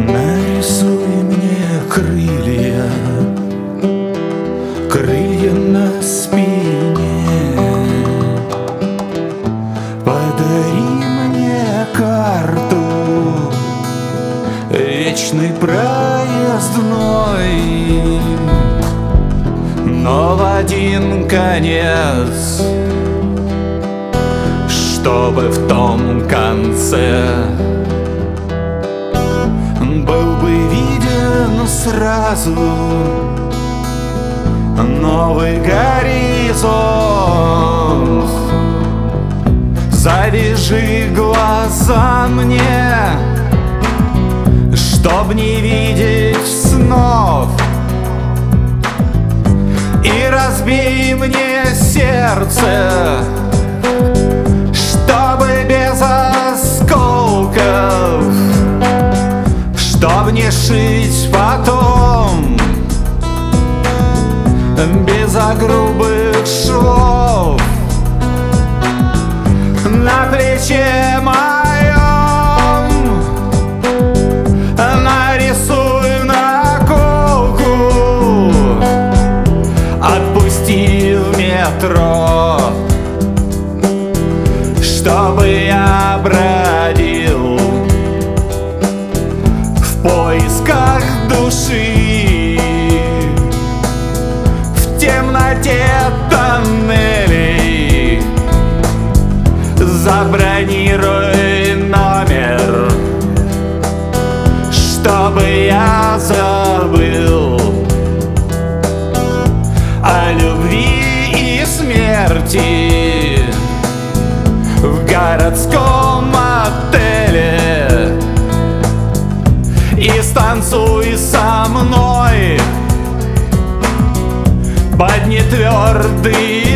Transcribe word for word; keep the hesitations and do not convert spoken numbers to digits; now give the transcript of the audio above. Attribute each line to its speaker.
Speaker 1: Нарисуй мне крылья, крылья на спине. Подари мне карту вечный проездной, но в один конец, чтобы в том конце был бы виден сразу новый горизонт. Завяжи глаза мне, чтоб не видеть снов, и разбей мне сердце, чтобы без осколков, чтоб не шить потом безо грубых швов. На плече моем нарисуй наколку, отпусти в метро, чтобы я бродил в поисках души, в темноте тоннелей. Забронируй номер, чтобы я забыл о любви и смерти в городском отеле. И станцуй со мной под нетвердый